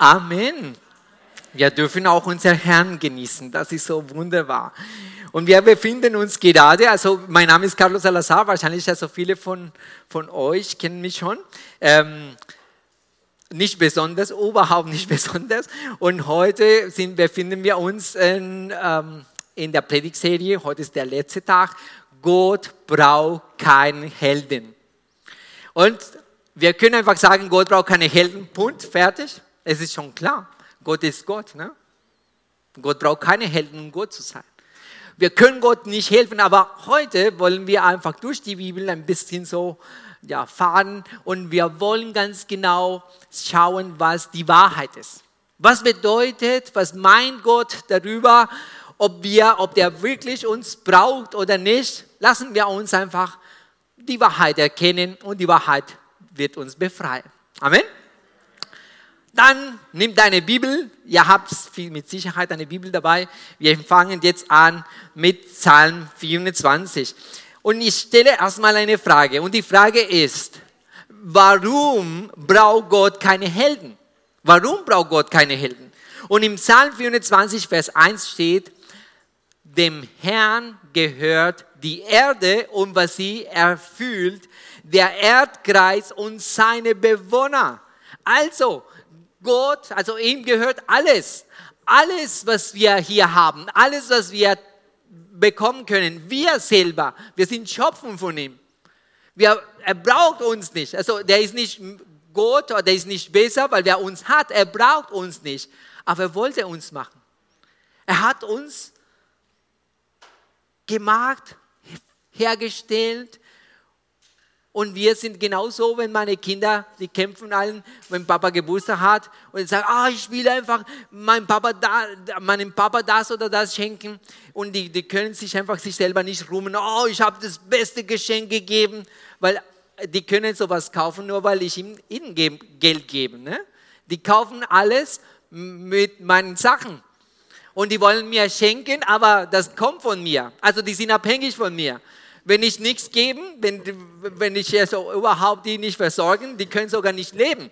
Amen. Wir dürfen auch unseren Herrn genießen. Das ist so wunderbar. Und wir befinden uns gerade, also mein Name ist Carlos Salazar, wahrscheinlich also viele von euch kennen mich schon. Nicht besonders, überhaupt nicht besonders. Und heute befinden wir uns in der Predigtserie. Heute ist der letzte Tag. Gott braucht keinen Helden. Und wir können einfach sagen, Gott braucht keine Helden, Punkt, fertig. Es ist schon klar, Gott ist Gott. Ne? Gott braucht keine Helden, um Gott zu sein. Wir können Gott nicht helfen, aber heute wollen wir einfach durch die Bibel ein bisschen so fahren und wir wollen ganz genau schauen, was die Wahrheit ist. Was bedeutet, was meint Gott darüber, ob der wirklich uns braucht oder nicht, lassen wir uns einfach die Wahrheit erkennen und die Wahrheit wird uns befreien. Amen. Dann nimm deine Bibel, ihr habt mit Sicherheit eine Bibel dabei. Wir fangen jetzt an mit Psalm 24. Und ich stelle erstmal eine Frage und die Frage ist, warum braucht Gott keine Helden? Warum braucht Gott keine Helden? Und im Psalm 24, Vers 1 steht, dem Herrn gehört die Erde und was sie erfüllt, der Erdkreis und seine Bewohner. Also Gott, also ihm gehört alles. Alles, was wir hier haben, alles, was wir bekommen können, wir selber, wir sind Schöpfung von ihm. Er braucht uns nicht. Also der ist nicht Gott oder der ist nicht besser, weil er uns hat. Er braucht uns nicht. Aber er wollte uns machen. Er hat uns gemacht, hergestellt. Und wir sind genauso, wenn meine Kinder, die kämpfen allen, wenn Papa Geburtstag hat und sagen, ich will einfach meinem Papa das oder das schenken. Und die können sich einfach sich selber nicht rühmen, ich habe das beste Geschenk gegeben, weil die können sowas kaufen, nur weil ich ihnen Geld gebe. Ne? Die kaufen alles mit meinen Sachen. Und die wollen mir schenken, aber das kommt von mir. Also die sind abhängig von mir. Wenn ich nichts gebe, wenn ich also überhaupt die nicht versorgen, die können sogar nicht leben.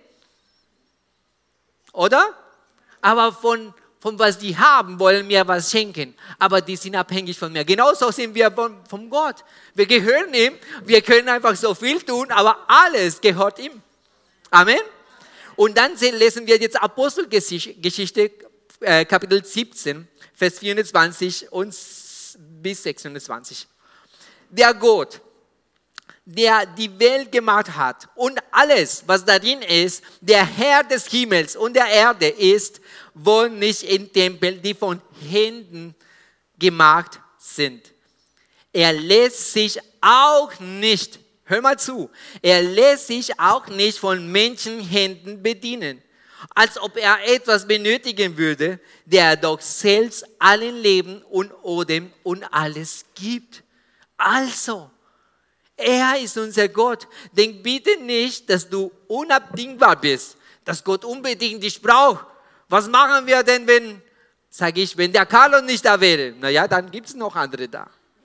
Oder? Aber von was die haben, wollen mir was schenken. Aber die sind abhängig von mir. Genauso sind wir von Gott. Wir gehören ihm. Wir können einfach so viel tun, aber alles gehört ihm. Amen. Und dann lesen wir jetzt Apostelgeschichte, Kapitel 17, Vers 24 und bis 26. Der Gott, der die Welt gemacht hat und alles, was darin ist, der Herr des Himmels und der Erde ist, wohnt nicht in Tempeln, die von Händen gemacht sind. Er lässt sich auch nicht, hör mal zu, er lässt sich auch nicht von Menschenhänden bedienen, als ob er etwas benötigen würde, der doch selbst allen Leben und Odem und alles gibt. Also, er ist unser Gott. Denk bitte nicht, dass du unabdingbar bist, dass Gott unbedingt dich braucht. Was machen wir denn, wenn der Carlos nicht da wäre? Naja, dann gibt es noch andere da.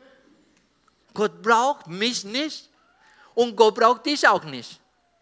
Gott braucht mich nicht und Gott braucht dich auch nicht.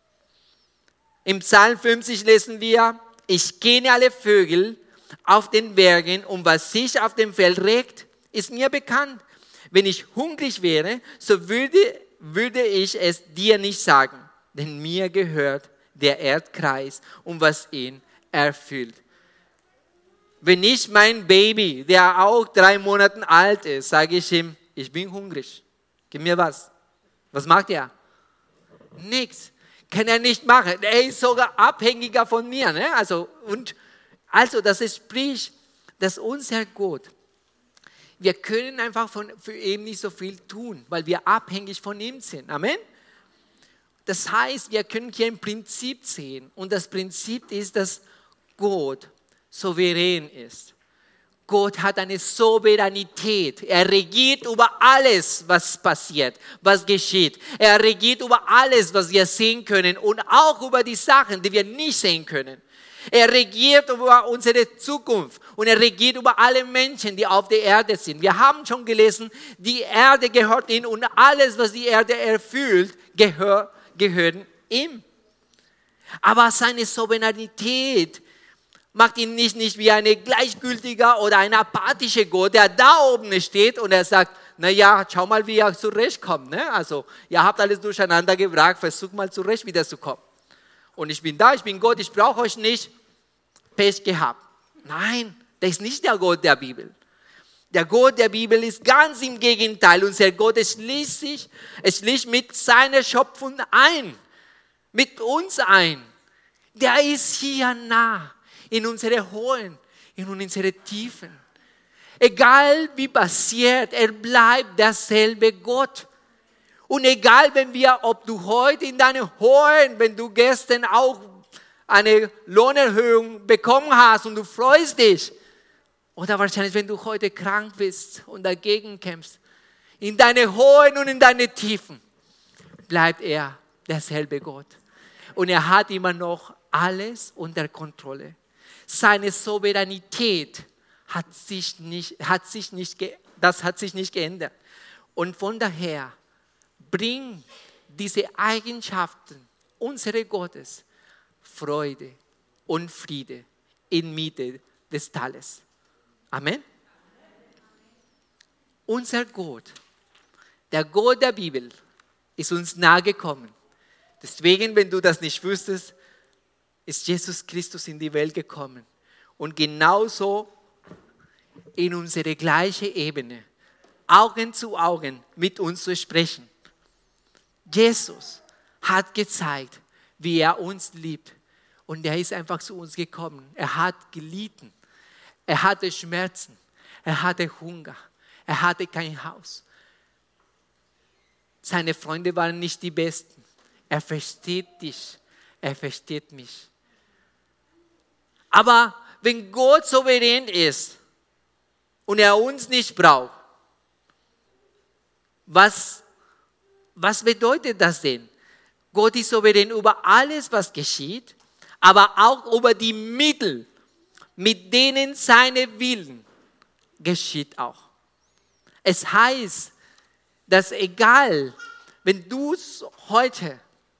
Im Psalm 50 lesen wir, ich kenne alle Vögel auf den Bergen und was sich auf dem Feld regt, ist mir bekannt. Wenn ich hungrig wäre, so würde ich es dir nicht sagen, denn mir gehört der Erdkreis und was ihn erfüllt. Wenn ich mein Baby, der auch 3 Monate alt ist, sage ich ihm, ich bin hungrig, gib mir was. Was macht er? Nichts. Kann er nicht machen. Er ist sogar abhängiger von mir. Ne? Also das spricht, dass unser Gott, wir können einfach für ihn nicht so viel tun, weil wir abhängig von ihm sind. Amen? Das heißt, wir können hier ein Prinzip sehen. Und das Prinzip ist, dass Gott souverän ist. Gott hat eine Souveränität. Er regiert über alles, was passiert, was geschieht. Er regiert über alles, was wir sehen können und auch über die Sachen, die wir nicht sehen können. Er regiert über unsere Zukunft und er regiert über alle Menschen, die auf der Erde sind. Wir haben schon gelesen, die Erde gehört ihm und alles, was die Erde erfüllt, gehört ihm. Aber seine Souveränität macht ihn nicht wie ein gleichgültiger oder ein apathischer Gott, der da oben steht und er sagt, naja, schau mal, wie ihr zurechtkommt. Ne? Also, ihr habt alles durcheinander gebracht, versucht mal zurecht wiederzukommen. Und ich bin da, ich bin Gott, ich brauche euch nicht. Pech gehabt. Nein, das ist nicht der Gott der Bibel. Der Gott der Bibel ist ganz im Gegenteil. Unser Gott schließt mit seiner Schöpfung ein, mit uns ein. Der ist hier nah, in unsere Höhen, in unsere Tiefen. Egal wie passiert, er bleibt derselbe Gott. Und egal, ob du heute in deinen Höhen, wenn du gestern auch eine Lohnerhöhung bekommen hast und du freust dich, oder wahrscheinlich, wenn du heute krank bist und dagegen kämpfst, in deine Höhen und in deine Tiefen, bleibt er derselbe Gott. Und er hat immer noch alles unter Kontrolle. Seine Souveränität hat sich nicht geändert. Und von daher bringen diese Eigenschaften unseres Gottes Freude und Friede inmitten des Tales. Amen. Unser Gott, der Gott der Bibel, ist uns nahe gekommen. Deswegen, wenn du das nicht wüsstest, ist Jesus Christus in die Welt gekommen. Und genauso in unsere gleiche Ebene, Augen zu Augen mit uns zu sprechen. Jesus hat gezeigt, wie er uns liebt. Und er ist einfach zu uns gekommen. Er hat gelitten. Er hatte Schmerzen. Er hatte Hunger. Er hatte kein Haus. Seine Freunde waren nicht die Besten. Er versteht dich. Er versteht mich. Aber wenn Gott souverän ist und er uns nicht braucht, was bedeutet das denn? Gott ist souverän über alles, was geschieht, aber auch über die Mittel, mit denen seine Willen geschieht auch. Es heißt, dass egal, wenn du heute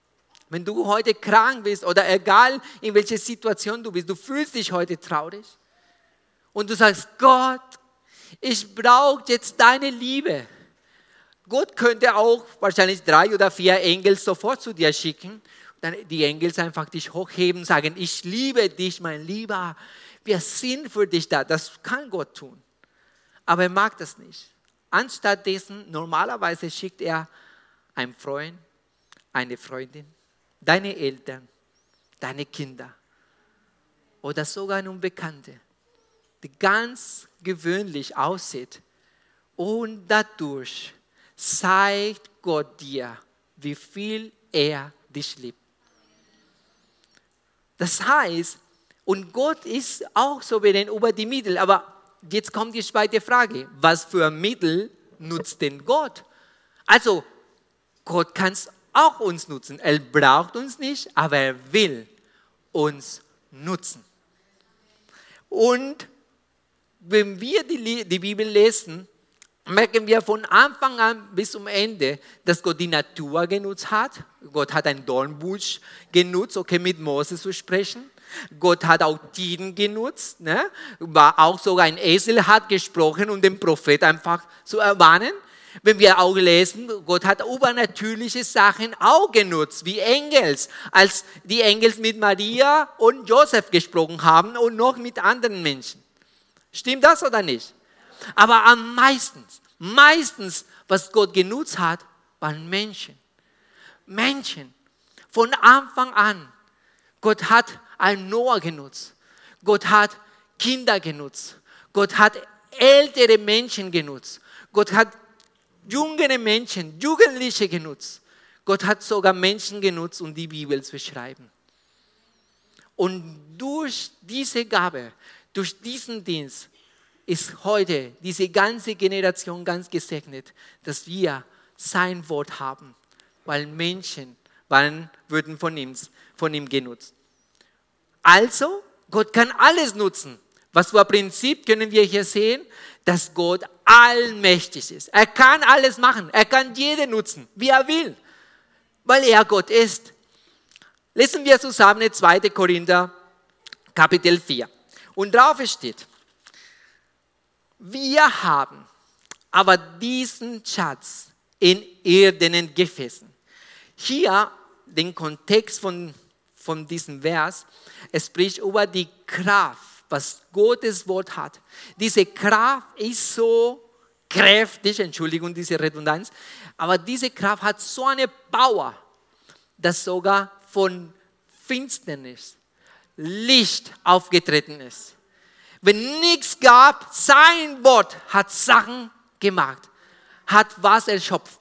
krank bist oder egal in welcher Situation du bist, du fühlst dich heute traurig und du sagst, Gott, ich brauche jetzt deine Liebe. Gott könnte auch wahrscheinlich 3 oder 4 Engel sofort zu dir schicken. Dann die Engel einfach dich hochheben, sagen, ich liebe dich, mein Lieber. Wir sind für dich da. Das kann Gott tun. Aber er mag das nicht. Anstatt dessen, normalerweise schickt er einen Freund, eine Freundin, deine Eltern, deine Kinder oder sogar eine Unbekannte, die ganz gewöhnlich aussieht. Und dadurch zeigt Gott dir, wie viel er dich liebt. Das heißt, und Gott ist auch souverän über die Mittel. Aber jetzt kommt die zweite Frage. Was für Mittel nutzt denn Gott? Also, Gott kann es auch uns nutzen. Er braucht uns nicht, aber er will uns nutzen. Und wenn wir die Bibel lesen, merken wir von Anfang an bis zum Ende, dass Gott die Natur genutzt hat. Gott hat einen Dornbusch genutzt, mit Mose zu sprechen. Gott hat auch Tieren genutzt. Ne? War auch sogar ein Esel hat gesprochen, um den Prophet einfach zu ermahnen. Wenn wir auch lesen, Gott hat übernatürliche Sachen auch genutzt, wie Engels, als die Engels mit Maria und Josef gesprochen haben und noch mit anderen Menschen. Stimmt das oder nicht? Aber am meistens, was Gott genutzt hat, waren Menschen. Menschen. Von Anfang an. Gott hat einen Noah genutzt. Gott hat Kinder genutzt. Gott hat ältere Menschen genutzt. Gott hat junge Menschen, Jugendliche genutzt. Gott hat sogar Menschen genutzt, um die Bibel zu schreiben. Und durch diese Gabe, durch diesen Dienst, ist heute diese ganze Generation ganz gesegnet, dass wir sein Wort haben, weil Menschen würden von ihm genutzt. Also, Gott kann alles nutzen. Was für ein Prinzip können wir hier sehen? Dass Gott allmächtig ist. Er kann alles machen. Er kann jeden nutzen, wie er will, weil er Gott ist. Lesen wir zusammen 2. Korinther, Kapitel 4. Und drauf steht, wir haben aber diesen Schatz in irdenen Gefäßen. Hier, den Kontext von diesem Vers, es spricht über die Kraft, was Gottes Wort hat. Diese Kraft ist so kräftig, Entschuldigung, diese Redundanz, aber diese Kraft hat so eine Power, dass sogar von Finsternis Licht aufgetreten ist. Wenn nichts gab, sein Wort hat Sachen gemacht, hat was erschöpft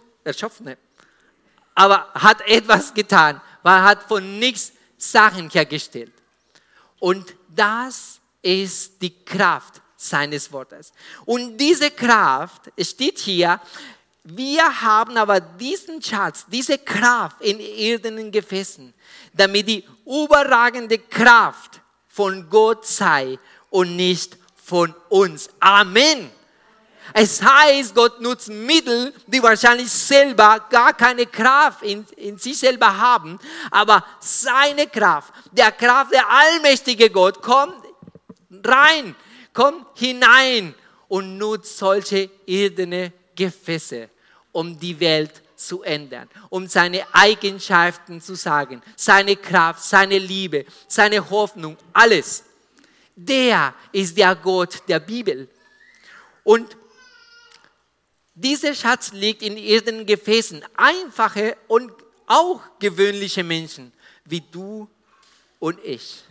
aber hat etwas getan, weil hat von nichts Sachen hergestellt. Und das ist die Kraft seines Wortes. Und diese Kraft steht hier, wir haben aber diesen Schatz, diese Kraft in irdenen Gefäßen, damit die überragende Kraft von Gott sei und nicht von uns. Amen. Es heißt, Gott nutzt Mittel, die wahrscheinlich selber gar keine Kraft in sich selber haben, aber seine Kraft, der Kraft der allmächtige Gott, kommt rein, kommt hinein und nutzt solche irdene Gefäße, um die Welt zu ändern, um seine Eigenschaften zu sagen, seine Kraft, seine Liebe, seine Hoffnung, alles. Der ist der Gott der Bibel. Und dieser Schatz liegt in irdenen Gefäßen, einfache und auch gewöhnliche Menschen wie du und ich.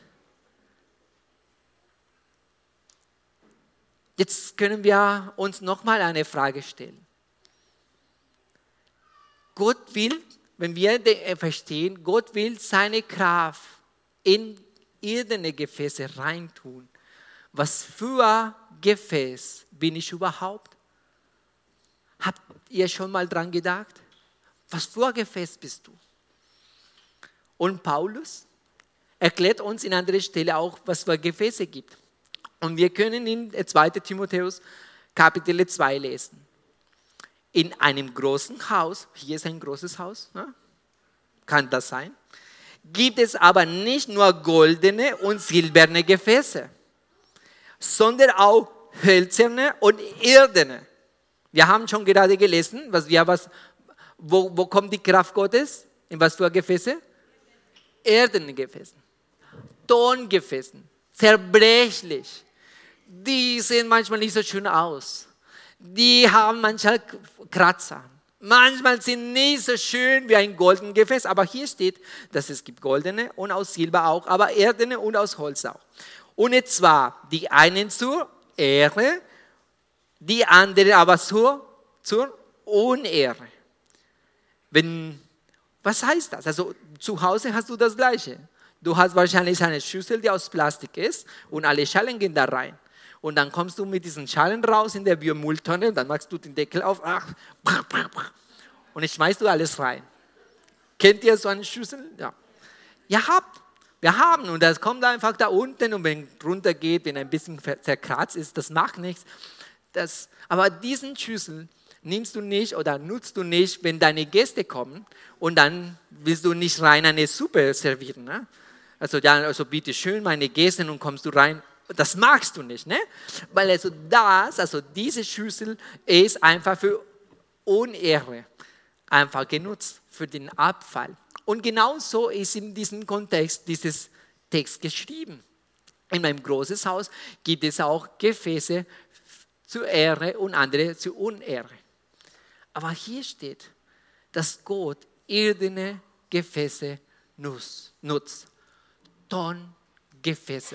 Jetzt können wir uns nochmal eine Frage stellen. Gott will, wenn wir verstehen, Gott will seine Kraft in irdene Gefäße reintun. Was für Gefäß bin ich überhaupt? Habt ihr schon mal dran gedacht? Was für Gefäß bist du? Und Paulus erklärt uns in anderer Stelle auch, was für Gefäße gibt. Und wir können in 2. Timotheus Kapitel 2 lesen. In einem großen Haus, hier ist ein großes Haus, ne? Kann das sein? Gibt es aber nicht nur goldene und silberne Gefäße, sondern auch hölzerne und irdene. Wir haben schon gerade gelesen, wo kommt die Kraft Gottes? In was für Gefäße? Irdene Gefäßen, Tongefäßen, zerbrechlich. Die sehen manchmal nicht so schön aus. Die haben manchmal Kratzer. Manchmal sind nicht so schön wie ein goldenes Gefäß, aber hier steht, dass es gibt goldene und aus Silber auch, aber irdene und aus Holz auch. Und zwar die einen zur Ehre, die andere aber zur Unehre. Was heißt das? Also zu Hause hast du das Gleiche. Du hast wahrscheinlich eine Schüssel, die aus Plastik ist und alle Schalen gehen da rein. Und dann kommst du mit diesen Schalen raus in der Biomülltonne und dann machst du den Deckel auf und dann schmeißt du alles rein. Kennt ihr so eine Schüssel? Ja. Wir haben und das kommt einfach da unten und wenn es runter geht, wenn ein bisschen zerkratzt ist, das macht nichts. Aber diesen Schüssel nimmst du nicht oder nutzt du nicht, wenn deine Gäste kommen und dann willst du nicht rein eine Suppe servieren. Ne? Also bitte schön meine Gäste und kommst du rein. Das magst du nicht, ne? Weil diese Schüssel ist einfach für Unehre einfach genutzt, für den Abfall. Und genauso ist in diesem Kontext dieses Text geschrieben. In meinem großen Haus gibt es auch Gefäße zur Ehre und andere zur Unehre. Aber hier steht, dass Gott irdene Gefäße nutzt. Tongefäße.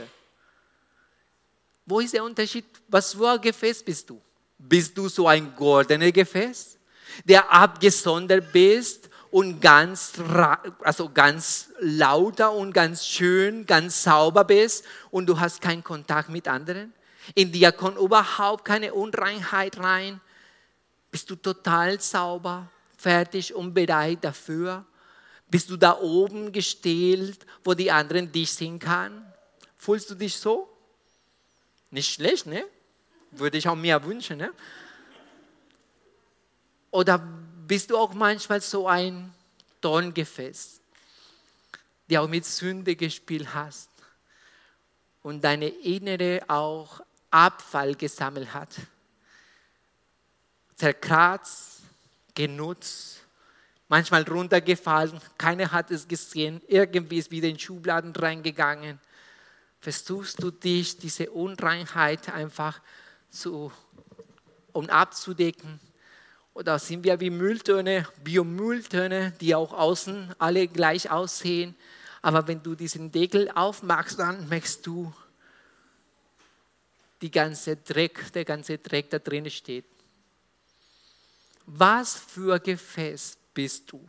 Wo ist der Unterschied? Was für ein Gefäß bist du? Bist du so ein goldenes Gefäß, der abgesondert bist und ganz lauter und ganz schön, ganz sauber bist und du hast keinen Kontakt mit anderen? In dir kommt überhaupt keine Unreinheit rein. Bist du total sauber, fertig und bereit dafür? Bist du da oben gestellt, wo die anderen dich sehen können? Fühlst du dich so? Nicht schlecht, ne? Würde ich auch mir wünschen, ne? Oder bist du auch manchmal so ein Tongefäß, der auch mit Sünde gespielt hast? und deine Innere auch Abfall gesammelt hat. Zerkratzt, genutzt, manchmal runtergefallen, keiner hat es gesehen, irgendwie ist wieder in Schubladen reingegangen. Versuchst du dich, diese Unreinheit einfach abzudecken? Oder sind wir wie Mülltonne, Biomülltonne, die auch außen alle gleich aussehen? Aber wenn du diesen Deckel aufmachst, dann merkst du, der ganze Dreck da drin steht. Was für Gefäß bist du?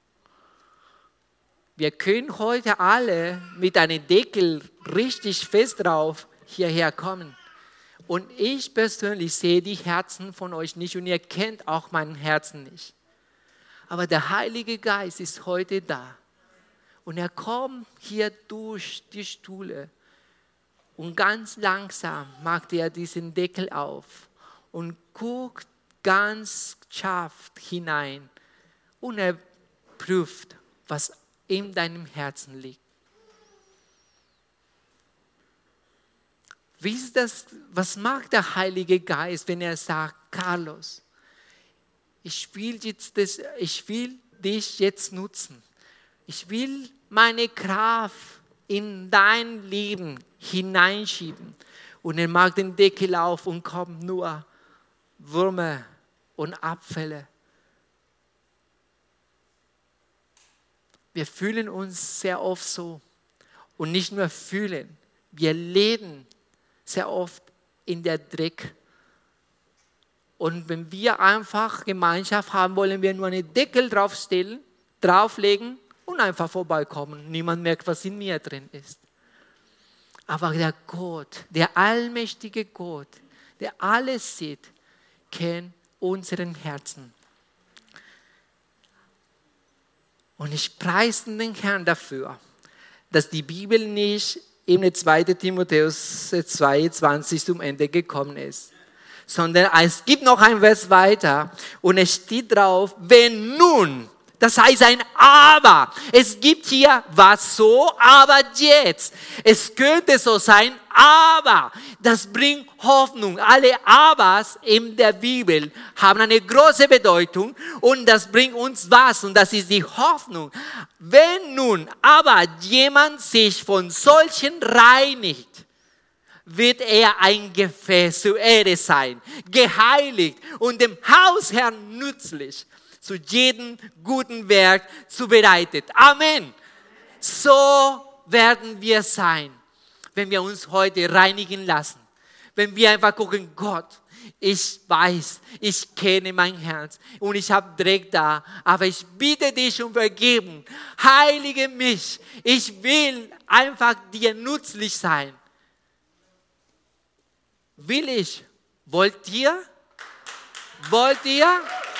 Wir können heute alle mit einem Deckel richtig fest drauf hierher kommen. Und ich persönlich sehe die Herzen von euch nicht und ihr kennt auch mein Herzen nicht. Aber der Heilige Geist ist heute da. Und er kommt hier durch die Stühle. Und ganz langsam macht er diesen Deckel auf und guckt ganz scharf hinein. Und er prüft, was in deinem Herzen liegt. Wie ist das, was macht der Heilige Geist, wenn er sagt, Carlos, ich will dich jetzt nutzen. Ich will meine Kraft in dein Leben hineinschieben. Und er macht den Deckel auf und kommt nur Würmer und Abfälle. Wir fühlen uns sehr oft so. Und nicht nur fühlen, wir leben sehr oft in der Dreck. Und wenn wir einfach Gemeinschaft haben, wollen wir nur einen Deckel drauflegen und einfach vorbeikommen. Niemand merkt, was in mir drin ist. Aber der Gott, der allmächtige Gott, der alles sieht, kennt unseren Herzen. Und ich preise den Herrn dafür, dass die Bibel nicht im 2. Timotheus 2,20 zum Ende gekommen ist. Sondern es gibt noch ein Vers weiter und es steht drauf, wenn nun, das heißt ein Aber. Es gibt hier was so, aber jetzt. Es könnte so sein, aber. Das bringt Hoffnung. Alle Abers in der Bibel haben eine große Bedeutung und das bringt uns was und das ist die Hoffnung. Wenn nun aber jemand sich von solchen reinigt, wird er ein Gefäß zur Ehre sein, geheiligt und dem Hausherrn nützlich, zu jedem guten Werk zubereitet. Amen. So werden wir sein, wenn wir uns heute reinigen lassen. Wenn wir einfach gucken, Gott, ich weiß, ich kenne mein Herz und ich habe Dreck da, aber ich bitte dich um Vergebung. Heilige mich. Ich will einfach dir nützlich sein. Will ich? Wollt ihr? Wollt ihr?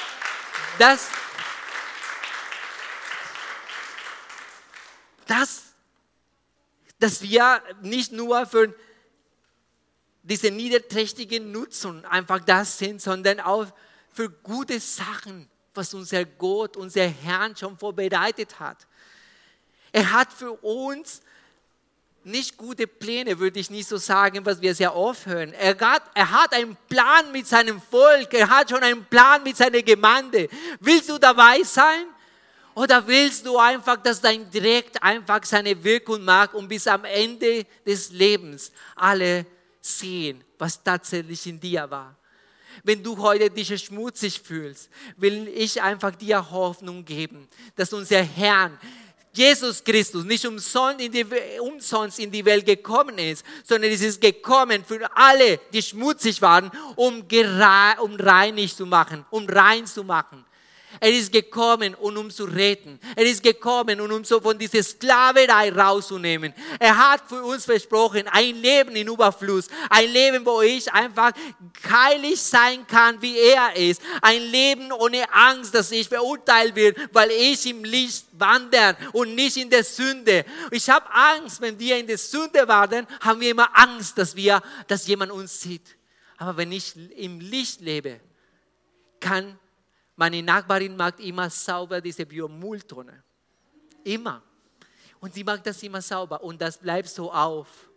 Dass wir nicht nur für diese niederträchtigen Nutzung einfach das sind, sondern auch für gute Sachen, was unser Gott, unser Herr schon vorbereitet hat. Er hat für uns nicht gute Pläne, würde ich nicht so sagen, was wir sehr oft hören. Er hat einen Plan mit seinem Volk, er hat schon einen Plan mit seiner Gemeinde. Willst du dabei sein? Oder willst du einfach, dass dein Dreck einfach seine Wirkung macht und bis am Ende des Lebens alle sehen, was tatsächlich in dir war? Wenn du heute dich schmutzig fühlst, will ich einfach dir Hoffnung geben, dass unser Herr Jesus Christus nicht umsonst in die Welt gekommen ist, sondern es ist gekommen für alle, die schmutzig waren, um reinig zu machen, um rein zu machen. Er ist gekommen, um zu retten. Er ist gekommen, um uns so von dieser Sklaverei rauszunehmen. Er hat für uns versprochen, ein Leben in Überfluss. Ein Leben, wo ich einfach heilig sein kann, wie er ist. Ein Leben ohne Angst, dass ich verurteilt werde, weil ich im Licht wandere und nicht in der Sünde. Ich habe Angst, wenn wir in der Sünde wandern, haben wir immer Angst, dass jemand uns sieht. Aber wenn ich im Licht lebe, kann meine Nachbarin macht immer sauber diese Biomülltonne. Immer. Und sie macht das immer sauber und das bleibt so auf.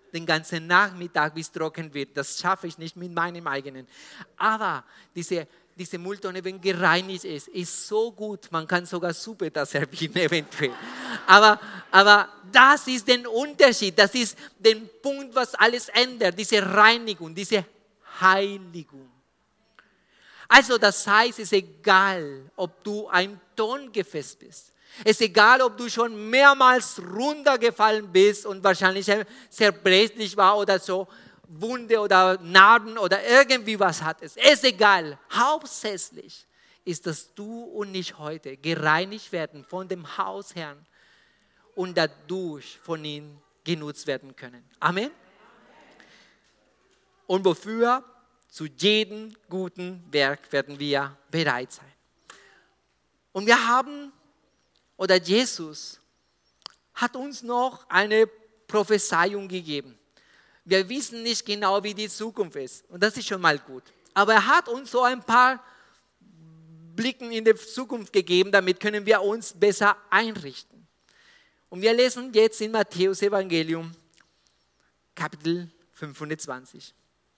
den ganzen Nachmittag, bis es trocken wird. Das schaffe ich nicht mit meinem eigenen. Aber diese Mülltonne, wenn gereinigt ist so gut. Man kann sogar Suppe da servieren eventuell. Aber das ist der Unterschied. Das ist der Punkt, was alles ändert. Diese Reinigung, diese Heiligung. Also das heißt, es ist egal, ob du ein Tongefäß bist. Es ist egal, ob du schon mehrmals runtergefallen bist und wahrscheinlich zerbrechlich war oder so, Wunde oder Narben oder irgendwie was hattest. Es ist egal. Hauptsächlich ist, dass du und ich heute gereinigt werden von dem Hausherrn und dadurch von ihm genutzt werden können. Amen. Und wofür? Zu jedem guten Werk werden wir bereit sein. Und Jesus hat uns noch eine Prophezeiung gegeben. Wir wissen nicht genau, wie die Zukunft ist. Und das ist schon mal gut. Aber er hat uns so ein paar Blicken in die Zukunft gegeben, damit können wir uns besser einrichten. Und wir lesen jetzt in Matthäus Evangelium, Kapitel 25.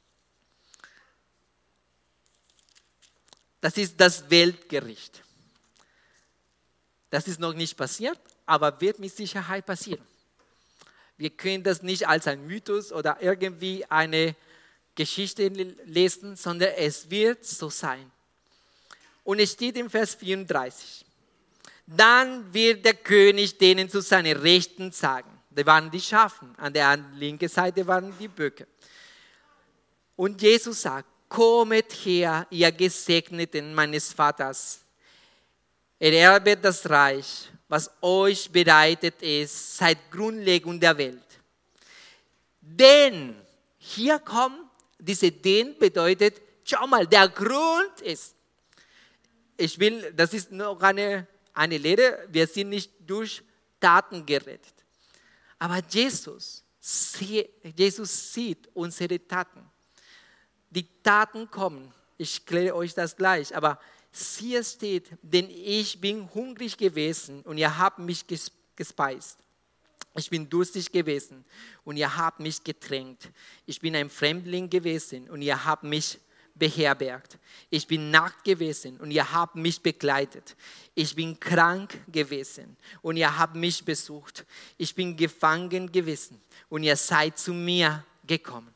Das ist das Weltgericht. Das ist noch nicht passiert, aber wird mit Sicherheit passieren. Wir können das nicht als ein Mythos oder irgendwie eine Geschichte lesen, sondern es wird so sein. Und es steht im Vers 34. Dann wird der König denen zu seiner Rechten sagen. Das waren die Schafen, an der linken Seite waren die Böcke. Und Jesus sagt, kommet her, ihr Gesegneten meines Vaters. Ererbet das Reich, was euch bereitet ist, seit Grundlegung der Welt. Denn, hier kommt, diese denn bedeutet, schau mal, der Grund ist, das ist noch eine Lehre, wir sind nicht durch Taten gerettet. Aber Jesus sieht unsere Taten. Die Taten kommen, ich kläre euch das gleich, aber hier steht, denn ich bin hungrig gewesen und ihr habt mich gespeist. Ich bin durstig gewesen und ihr habt mich getränkt. Ich bin ein Fremdling gewesen und ihr habt mich beherbergt. Ich bin nackt gewesen und ihr habt mich begleitet. Ich bin krank gewesen und ihr habt mich besucht. Ich bin gefangen gewesen und ihr seid zu mir gekommen.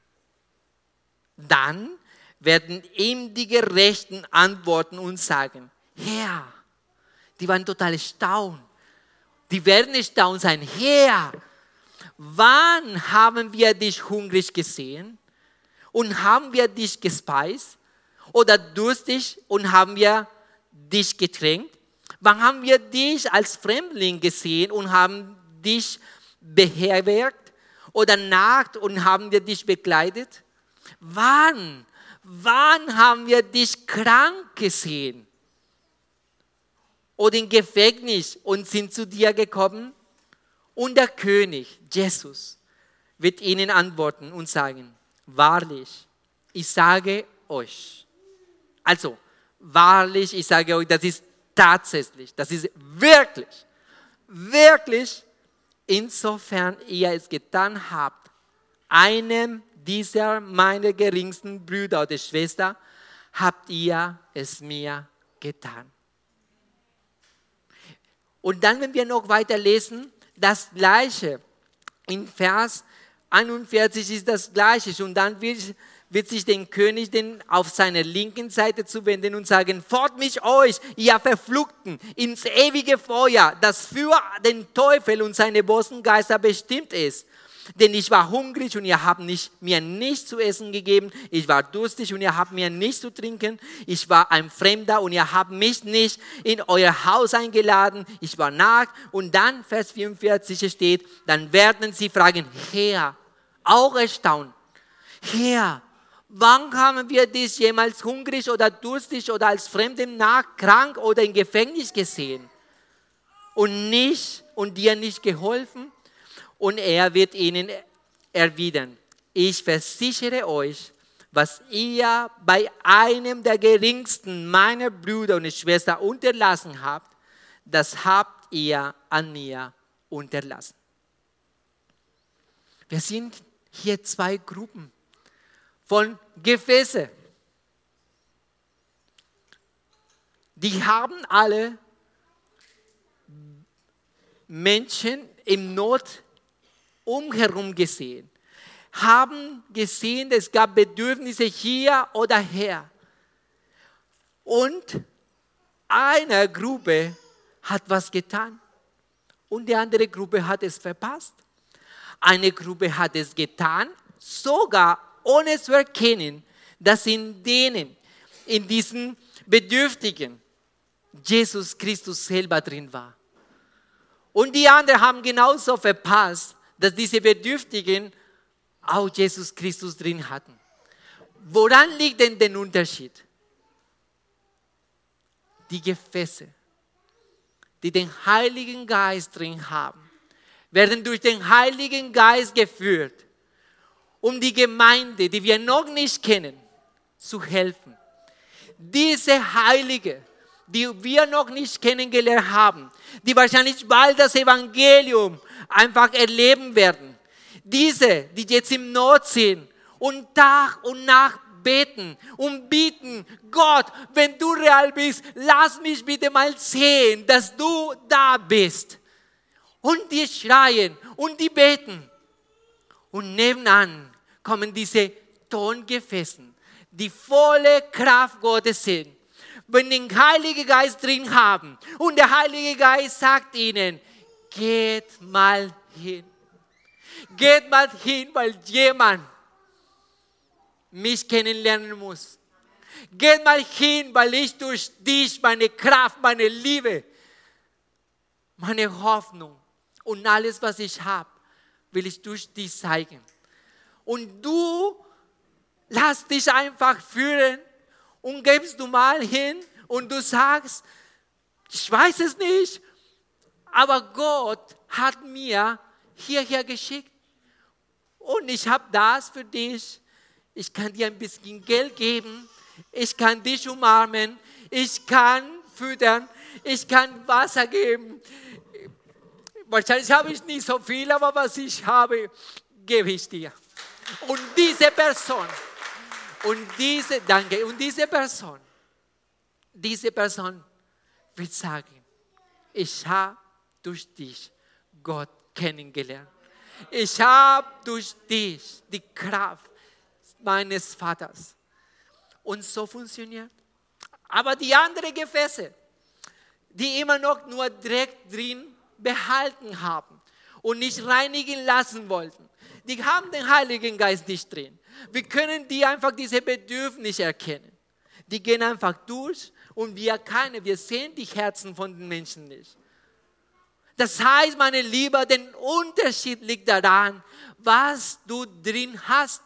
Dann werden ihm die Gerechten antworten und sagen, Herr, die waren total erstaunt. Die werden erstaunt sein, Herr, wann haben wir dich hungrig gesehen und haben wir dich gespeist oder durstig und haben wir dich getränkt? Wann haben wir dich als Fremdling gesehen und haben dich beherbergt oder nackt und haben wir dich begleitet? Wann haben wir dich krank gesehen oder im Gefängnis und sind zu dir gekommen? Und der König, Jesus, wird ihnen antworten und sagen, wahrlich, ich sage euch. Also, wahrlich, ich sage euch, das ist tatsächlich, das ist wirklich, insofern ihr es getan habt, einem dieser meiner geringsten Brüder oder Schwester, habt ihr es mir getan. Und dann, wenn wir noch weiter lesen, das Gleiche. In Vers 41 ist das Gleiche. Und dann wird sich der König auf seiner linken Seite zuwenden und sagen, fort mit euch, ihr Verfluchten, ins ewige Feuer, das für den Teufel und seine bösen Geister bestimmt ist. Denn ich war hungrig und ihr habt mir nichts zu essen gegeben. Ich war durstig und ihr habt mir nichts zu trinken. Ich war ein Fremder und ihr habt mich nicht in euer Haus eingeladen. Ich war nackt. Und dann, Vers 44 steht, dann werden sie fragen, Herr, auch erstaunt, Herr, wann haben wir dich jemals hungrig oder durstig oder als Fremden nackt, krank oder im Gefängnis gesehen? Und dir nicht geholfen? Und er wird ihnen erwidern, ich versichere euch, was ihr bei einem der geringsten meiner Brüder und Schwestern unterlassen habt, das habt ihr an mir unterlassen. Wir sind hier zwei Gruppen von Gefäßen. Die haben alle Menschen in Not umherum gesehen, haben gesehen, es gab Bedürfnisse hier oder her. Und eine Gruppe hat was getan und die andere Gruppe hat es verpasst. Eine Gruppe hat es getan, sogar ohne zu erkennen, dass in diesen Bedürftigen, Jesus Christus selber drin war. Und die anderen haben genauso verpasst, dass diese Bedürftigen auch Jesus Christus drin hatten. Woran liegt denn der Unterschied? Die Gefäße, die den Heiligen Geist drin haben, werden durch den Heiligen Geist geführt, um die Gemeinde, die wir noch nicht kennen, zu helfen. Diese Heilige, die wir noch nicht kennengelernt haben, die wahrscheinlich bald das Evangelium einfach erleben werden. Diese, die jetzt im Not sind und Tag und Nacht beten und bieten, Gott, wenn du real bist, lass mich bitte mal sehen, dass du da bist. Und die schreien und die beten. Und nebenan kommen diese Tongefäßen, die volle Kraft Gottes sind. Wenn den Heiligen Geist drin haben und der Heilige Geist sagt ihnen, geht mal hin. Geht mal hin, weil jemand mich kennenlernen muss. Geht mal hin, weil ich durch dich meine Kraft, meine Liebe, meine Hoffnung und alles, was ich habe, will ich durch dich zeigen. Und du lass dich einfach führen und gibst du mal hin und du sagst, ich weiß es nicht, aber Gott hat mir hierher geschickt und ich habe das für dich. Ich kann dir ein bisschen Geld geben, ich kann dich umarmen, ich kann füttern, ich kann Wasser geben. Wahrscheinlich habe ich nicht so viel, aber was ich habe, gebe ich dir. Und diese Person, diese Person wird sagen, ich habe durch dich Gott kennengelernt. Ich habe durch dich die Kraft meines Vaters. Und so funktioniert. Aber die anderen Gefäße, die immer noch nur Dreck drin behalten haben und nicht reinigen lassen wollten, die haben den Heiligen Geist nicht drin. Wir können die einfach diese Bedürfnisse erkennen. Die gehen einfach durch und wir sehen die Herzen von den Menschen nicht. Das heißt, meine Liebe, der Unterschied liegt daran, was du drin hast.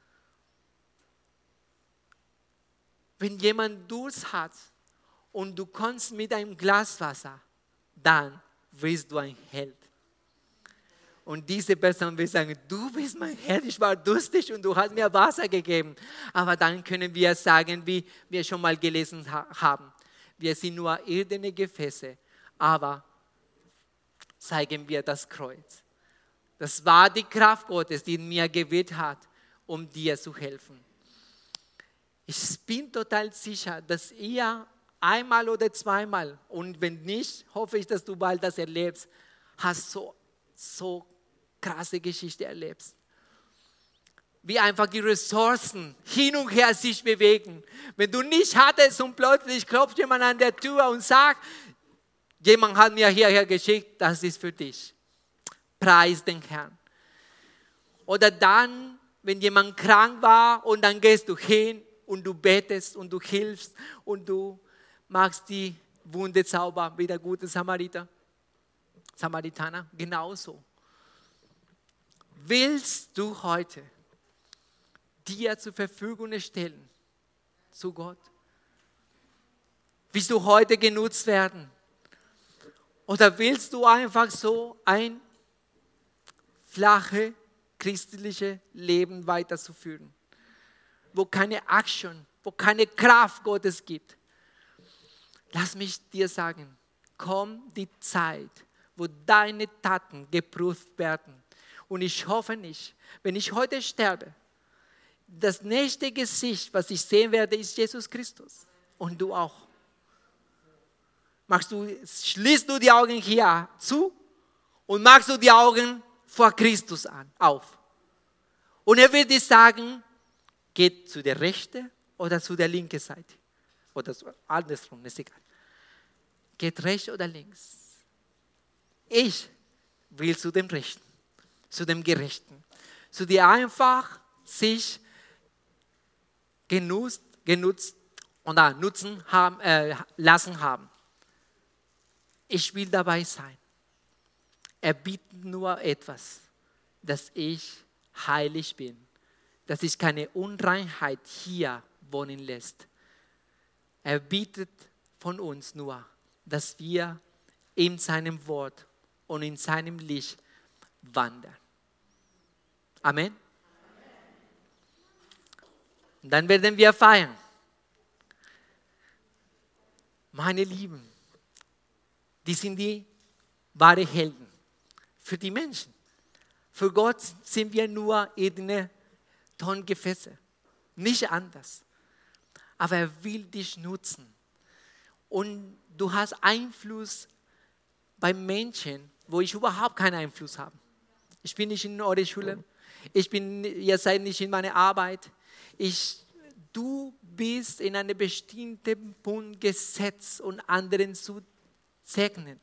Wenn jemand Durst hat und du kommst mit einem Glas Wasser, dann bist du ein Held. Und diese Person will sagen, du bist mein Held, ich war durstig und du hast mir Wasser gegeben. Aber dann können wir sagen, wie wir schon mal gelesen haben, wir sind nur irdene Gefäße, aber zeigen wir das Kreuz. Das war die Kraft Gottes, die in mir gewirkt hat, um dir zu helfen. Ich bin total sicher, dass ihr einmal oder zweimal, und wenn nicht, hoffe ich, dass du bald das erlebst, hast so krasse Geschichte erlebst. Wie einfach die Ressourcen hin und her sich bewegen. Wenn du nicht hattest und plötzlich klopft jemand an der Tür und sagt, jemand hat mir hierher geschickt, das ist für dich. Preis den Herrn. Oder dann, wenn jemand krank war und dann gehst du hin und du betest und du hilfst und du machst die Wunde sauber wie der gute Samaritaner. Genauso. Willst du heute dir zur Verfügung stellen zu Gott? Willst du heute genutzt werden? Oder willst du einfach so ein flaches christliches Leben weiterzuführen, wo keine Action, wo keine Kraft Gottes gibt? Lass mich dir sagen, kommt die Zeit, wo deine Taten geprüft werden Und ich hoffe nicht, wenn ich heute sterbe, das nächste Gesicht, was ich sehen werde, ist Jesus Christus. Und du auch. Schließt du die Augen hier zu und machst du die Augen vor Christus auf. Und er wird dir sagen, geht zu der rechten oder zu der linken Seite. Oder so, andersrum, ist egal. Geht rechts oder links. Ich will zu dem Rechten, zu dem Gerechten, zu dem einfach sich genutzt oder nutzen lassen haben. Ich will dabei sein. Er bietet nur etwas, dass ich heilig bin, dass ich keine Unreinheit hier wohnen lässt. Er bietet von uns nur, dass wir in seinem Wort und in seinem Licht wandern. Amen. Und dann werden wir feiern. Meine Lieben, die sind die wahren Helden für die Menschen. Für Gott sind wir nur edle Tongefäße, nicht anders. Aber er will dich nutzen. Und du hast Einfluss bei Menschen, wo ich überhaupt keinen Einfluss habe. Ich bin nicht in eurer Schule. Ihr seid nicht in meiner Arbeit. Du bist in einem bestimmten Punkt gesetzt, um anderen zu segnen.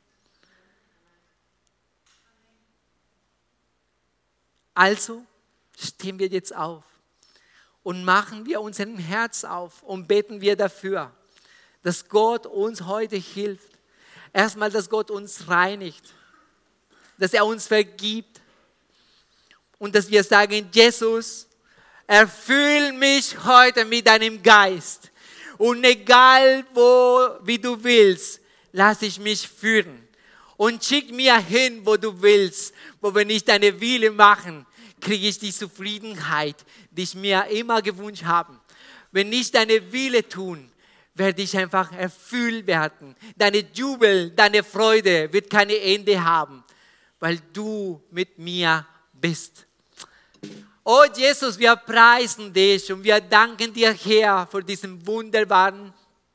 Also stehen wir jetzt auf und machen wir unseren Herz auf und beten wir dafür, dass Gott uns heute hilft. Erstmal, dass Gott uns reinigt, dass er uns vergibt und dass wir sagen, Jesus, erfüll mich heute mit deinem Geist. Und egal wie du willst, lass ich mich führen. Und schick mir hin, wo du willst. Wo wenn ich deine Wille mache, kriege ich die Zufriedenheit, die ich mir immer gewünscht habe. Wenn ich deine Wille tun, werde ich einfach erfüllt werden. Deine Jubel, deine Freude wird kein Ende haben, weil du mit mir bist. Oh Jesus, wir preisen dich und wir danken dir, Herr, für diesen wunderbaren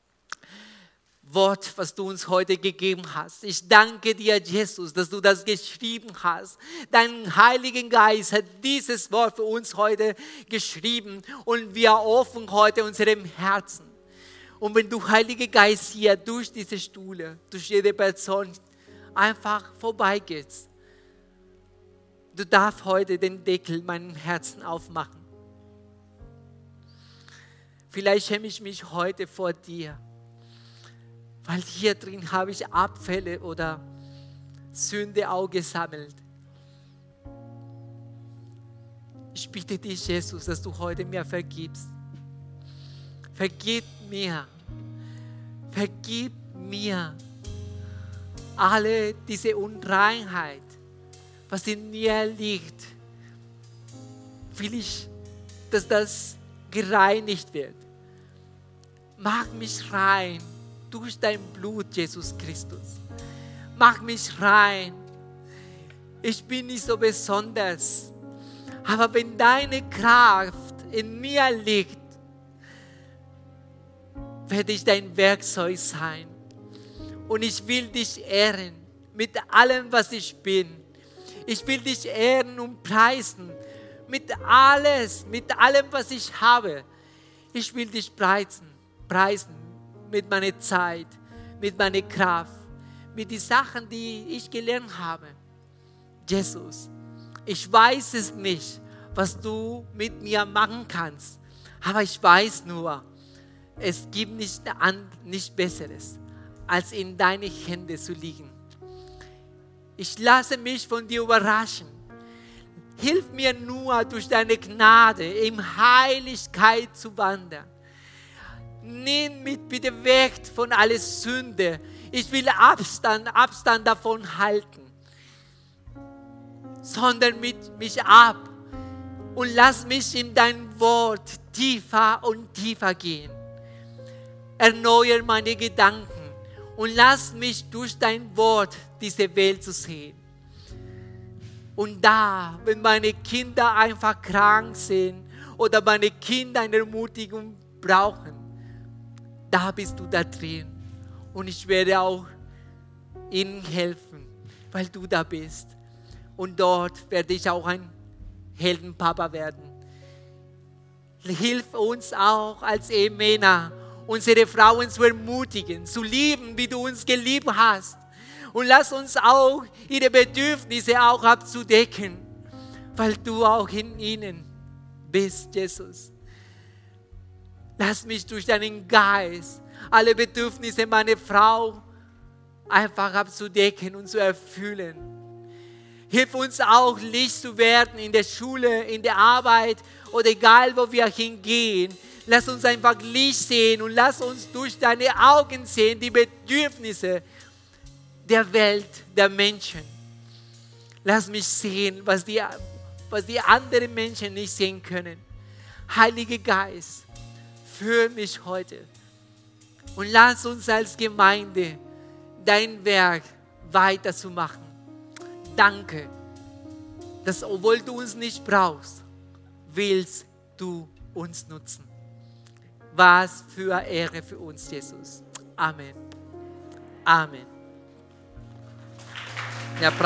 Wort, was du uns heute gegeben hast. Ich danke dir, Jesus, dass du das geschrieben hast. Dein Heiliger Geist hat dieses Wort für uns heute geschrieben und wir öffnen heute unserem Herzen. Und wenn du, Heiliger Geist, hier durch diese Stühle, durch jede Person einfach vorbeigehst, du darfst heute den Deckel meinem Herzen aufmachen. Vielleicht schäme ich mich heute vor dir, weil hier drin habe ich Abfälle oder Sünde auch gesammelt. Ich bitte dich, Jesus, dass du heute mir vergibst. Vergib mir alle diese Unreinheit, was in mir liegt. Will ich, dass das gereinigt wird. Mach mich rein durch dein Blut, Jesus Christus. Mach mich rein. Ich bin nicht so besonders. Aber wenn deine Kraft in mir liegt, werde ich dein Werkzeug sein. Und ich will dich ehren mit allem, was ich bin. Ich will dich ehren und preisen mit allem, was ich habe. Ich will dich preisen mit meiner Zeit, mit meiner Kraft, mit den Sachen, die ich gelernt habe. Jesus, ich weiß es nicht, was du mit mir machen kannst, aber ich weiß nur, es gibt nichts Besseres, als in deine Hände zu liegen. Ich lasse mich von dir überraschen. Hilf mir nur durch deine Gnade in Heiligkeit zu wandern. Nimm mich bitte weg von aller Sünde. Ich will Abstand davon halten. Sondern mit mich ab und lass mich in dein Wort tiefer und tiefer gehen. Erneuere meine Gedanken und lass mich durch dein Wort diese Welt zu sehen. Und da, wenn meine Kinder einfach krank sind oder meine Kinder eine Ermutigung brauchen, da bist du da drin. Und ich werde auch ihnen helfen, weil du da bist. Und dort werde ich auch ein Heldenpapa werden. Hilf uns auch als Ehemänner, unsere Frauen zu ermutigen, zu lieben, wie du uns geliebt hast. Und lass uns auch ihre Bedürfnisse auch abzudecken, weil du auch in ihnen bist, Jesus. Lass mich durch deinen Geist alle Bedürfnisse meiner Frau einfach abzudecken und zu erfüllen. Hilf uns auch, Licht zu werden in der Schule, in der Arbeit oder egal, wo wir hingehen. Lass uns einfach Licht sehen und lass uns durch deine Augen sehen, die Bedürfnisse der Welt, der Menschen. Lass mich sehen, was die anderen Menschen nicht sehen können. Heiliger Geist, führe mich heute und lass uns als Gemeinde dein Werk weiterzumachen. Danke, dass obwohl du uns nicht brauchst, willst du uns nutzen. Was für eine Ehre für uns, Jesus. Amen. Amen. Ja,